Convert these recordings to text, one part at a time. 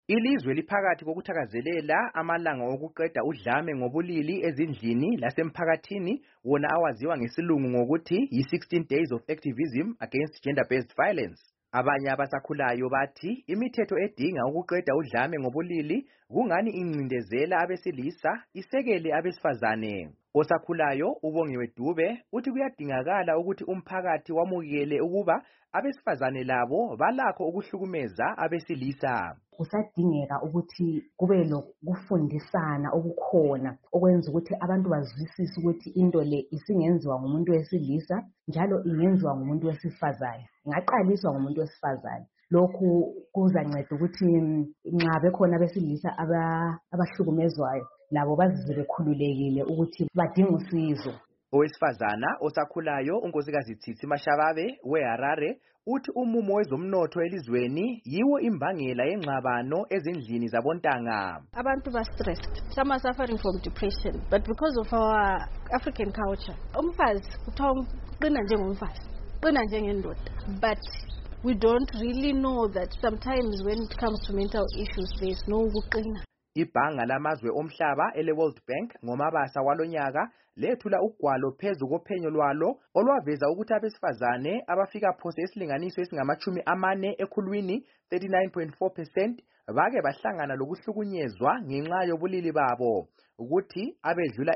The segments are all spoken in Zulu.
Ilizwe liphakathi kokuthakazelela amalanga okuqeda udlame ngobulili ezindlini lasemphakathini wona awaziwa ngesilungu ngokuthi yi-16 Days of Activism Against Gender-Based Violence. Abanye abasakhulayo bathi imithetho edinga ukuqeda udlame ngobulili kungani incindezela abesilisa isekele abesifazane. Osakhulayo uBongiwe Dube uthi kuyadingakala ukuthi umphakathi wamukele ukuba abesifazane labo balakho ukuhlukumeza abesilisa. Kusadingeka ukuthi kube lokufundisana okukhona okwenza ukuthi abantu bazwisise ukuthi into le isingenziwa ngumuntu wesilisa njalo ingenziwa ngumuntu wesifazane. Ingaqaliswa ngumuntu wesifazane. Lokhu kuzanceda ukuthi nxa bekhona abesilisa abahlukumezwayo labo bazizwe bekhululekile ukuthi badinga usizo. Owesifazana osakhulayo uNkosikazi Tsitsi Mashababe weHarare uthi umumo wezomnotho elizweni yiwo imbangela yengxabano ezindlini zabontanga. Abantu ba stressed, some are suffering from depression, but because of our African culture, umfazi kuthiwa qina njengomfazi, qina njengendoda, but we don't really know that sometimes when it comes to mental issues there is no ukuqina. Ibhanga lamazwe omhlaba ele-World Bank ngomabasa walonyaka lethula ugwalo phezu kophenyo lwalo olwaveza ukuthi abesifazane abafika phose isilinganiso esingama-40 ekhulwini 39.4% bake bahlangana lokuhlukunyezwa ngenxa yobulili babo, ukuthi abedlula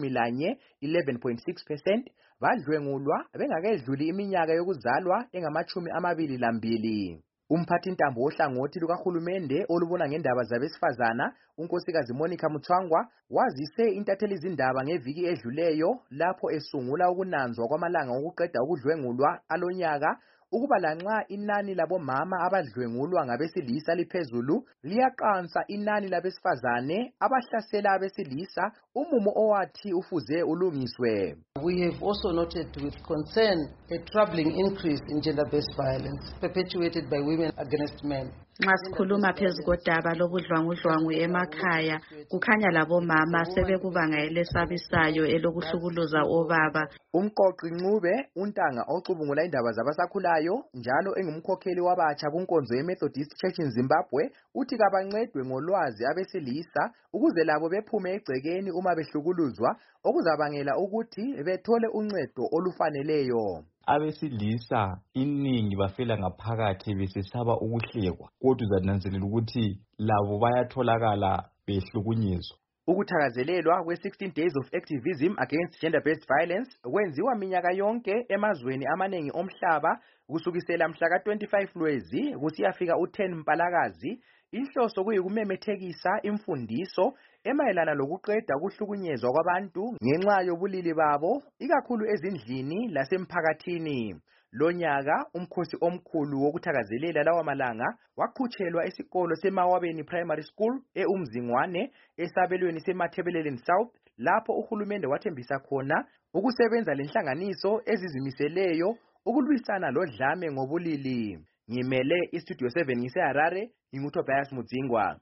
11.6% badlwengulwa bengakedluli iminyaka yokuzalwa engama-22. Umphathintambo wohlangothi lukahulumende olubona ngendaba zabesifazana uNkosikazi Monica Mutswangwa wazise intatheli izindaba ngeviki edluleyo lapho esungula ukunanzwa kwamalanga okuqeda ukudlwengulwa alonyaka ukuba lanxa inani labomama abadlwengulwa ngabesilisa liphezulu liyaqansa inani labesifazane abahlasela abesilisa, umumo owathi ufuze ulungiswe. We have also noted with concern a troubling increase in gender-based violence perpetuated by women against men. Nxa sikhuluma phezu kodaba lobudlwangudlwangu emakhaya kukhanya labomama sebekubanga elesabisayo elokuhlukuluza obaba. Umqoqi Ncube untanga ocubungula indaba zabasakhulayo njalo engumkhokheli wabatsha kunkonzo yeMethodist Church in Zimbabwe uthi kabancedwe ngolwazi abesilisa ukuze labo bephume egcekeni uma behlukuluzwa okuzabangela ukuthi bethole uncedo olufaneleyo. Abesilisa iningi bafela ngaphakathi besesaba ukuhlekwa, kodwa uzananzelela ukuthi labo bayatholakala behlukunyezwa. Ukuthakazelelwa kwe-16 Days of Activism Against Gender-Based Violence kwenziwa minyaka yonke emazweni amaningi omhlaba kusukisela mhla ka-25 Lwezi kusiyafika u-10 Mpalakazi. Inhloso kuyikumemethekisa imfundiso emayelana lokuqeda ukuhlukunyezwa kwabantu ngenxa yobulili babo, ikakhulu ezindlini lasemphakathini. Lonyaka umkhosi omkhulu wokuthakazelela lawa malanga waqhutshelwa esikolo seMawabeni Primary School eUmzingwane esabelweni seMathebeleleni South, lapho uhulumende wathembisa khona ukusebenza lenhlanganiso ezizimiseleyo ukulwisana lodlame ngobulili. Ngimele iStudio 7 ngiseHarare, nginguTobias Mudzingwa.